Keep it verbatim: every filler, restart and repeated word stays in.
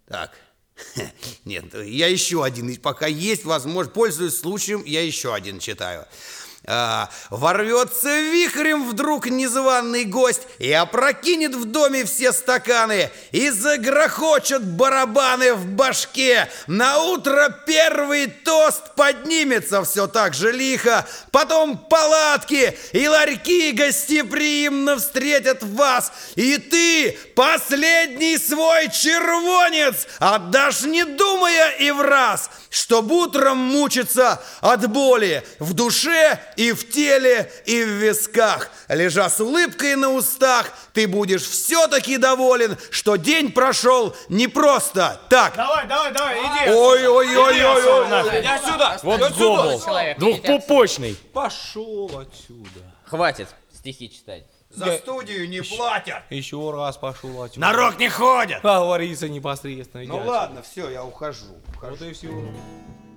Так, нет, я еще один, пока есть возможность, пользуясь случаем, я еще один читаю. А, ворвется вихрем вдруг незваный гость и опрокинет в доме все стаканы, и загрохочут барабаны в башке. На утро первый тост поднимется все так же лихо, потом палатки и ларьки гостеприимно встретят вас, и ты последний свой червонец отдашь, не думая и враз, чтоб утром мучиться от боли в душе и в теле, и в висках. Лежа с улыбкой на устах, ты будешь все-таки доволен, что день прошел не просто так. Давай, давай, давай, иди. Ой-ой-ой-ой-ой. Иди отсюда. Вот Иди гобл, Человек, двухпупочный. Пошел отсюда. Хватит стихи читать. За студию не платят. Еще раз пошел отсюда. На рок не ходят. Говорится непосредственно. Ну ладно, все, я ухожу. Вот и все.